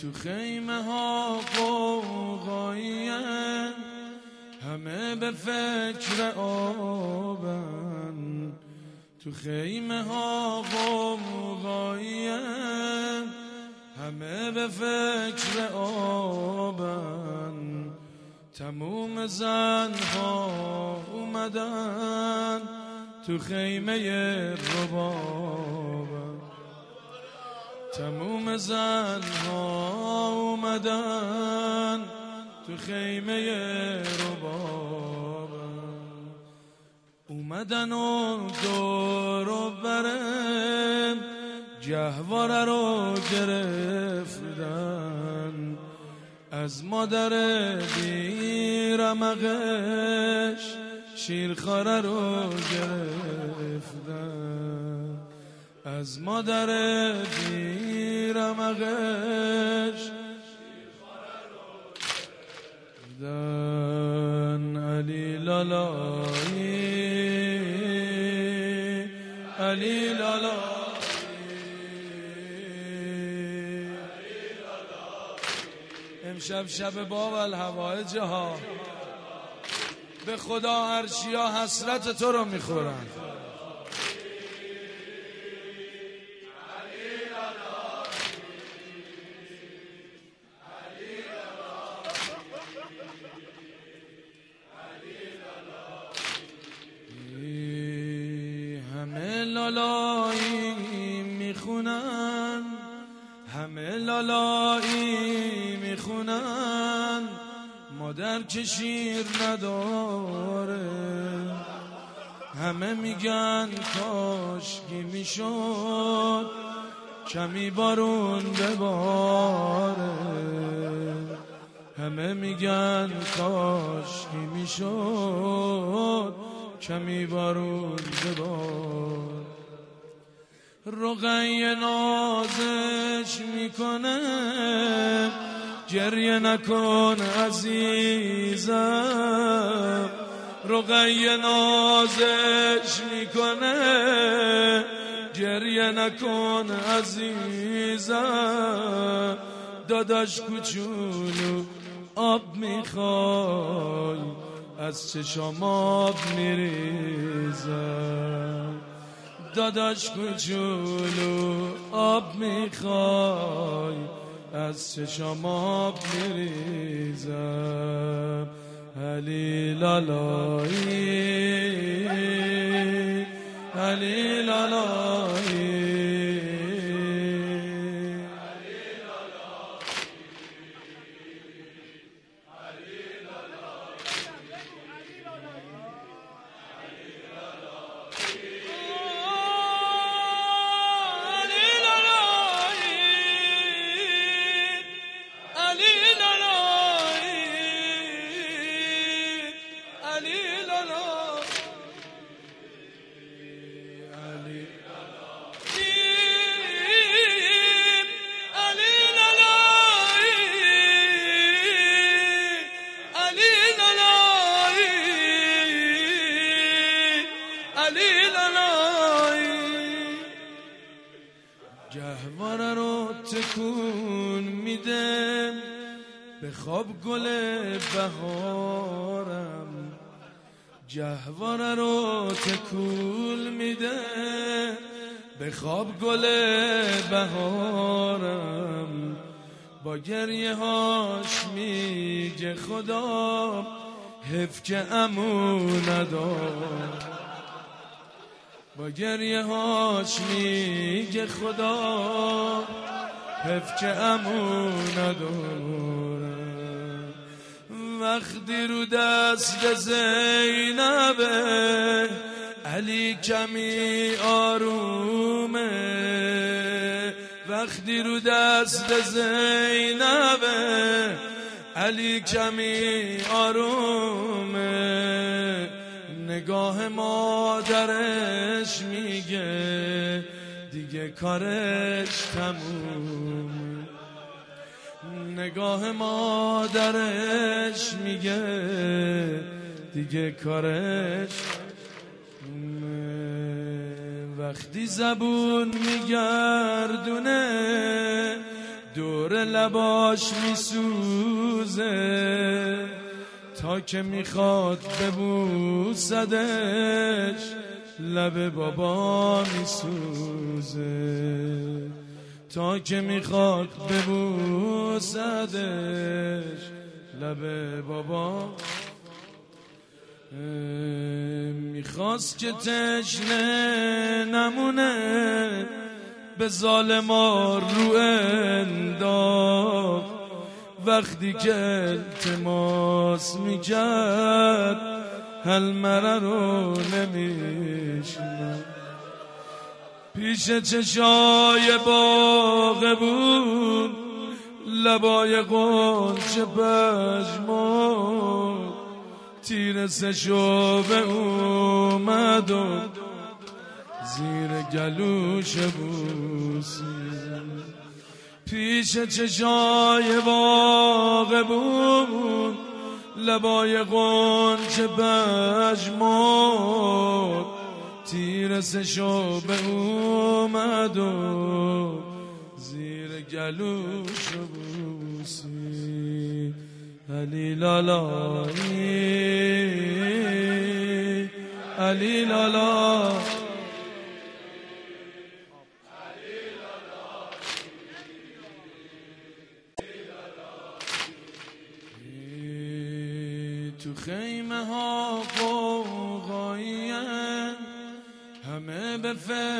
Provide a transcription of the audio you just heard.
تو خیمه ها قوقاییه، همه به فکر آبن. تو خیمه ها قوقاییه، همه به فکر آبن. تموم زنها اومدن تو خیمه ربابن. تموم زنها اومدن تو خیمه ربابن. اومدن و دور و برم جهواره رو گرفتن، از مادر بیرمقش شیرخواره رو گرفتن، از مادر بیرمقش شیرخواره رو گرفتن. علی لالایی علی لالایی امشب شب باب الهوایج ها، به خدا عرشیا حسرت تو رو میخورن. همه لالایی میخونن، همه لالایی میخونن، مادر که شیر نداره. همه میگن کاشکی میشد کمی بارون بباره. همه میگن کاشکی میشد کمی بارون بباره. رقیه نازش میکنه گریه نکن عزیزم. رقیه نازش میکنه گریه نکن عزیزم. داداش کوچولو آب میخوای از چشام آب میریزم. داداش کوچولو آب میخوای از چشام آب میریزم. علی لالایی علی لالایی گهواره رو تکون میده به خواب گل بهارم. گهواره رو تکون میده به خواب گل بهارم. با گریه هاش میگه خدا حیف که عمو ندارم. با گریه هاش میگه خدا حیف که عمو ندارم. وقتی رو دست زینبه علی کمی آرومه. وقتی رو دست زینبه علی کمی آرومه. نگاه مادرش میگه دیگه کارش تموم. نگاه مادرش میگه دیگه کارش. وقتی زبون میگردونه دور لباش میسوزه تا که میخواد ببوسدش لب بابا میسوزه تا که میخواد ببوسدش لب بابا میخواست که تشنه نمونه به ظالما رو انداخت وقتی که التماس میکرد حلمره رو نمیشنم پیش چشای باغ بود لبای غنچه پژمرد تیر سشوبه اومد و زیر گلوش بوسید پیش چشای باغ بود لبای غنچه پژمرد تیر سشوبه اومد و زیر گلوش بوسید علی لالایی علی لالا تو خیمه ها قوقایی‌اند همه به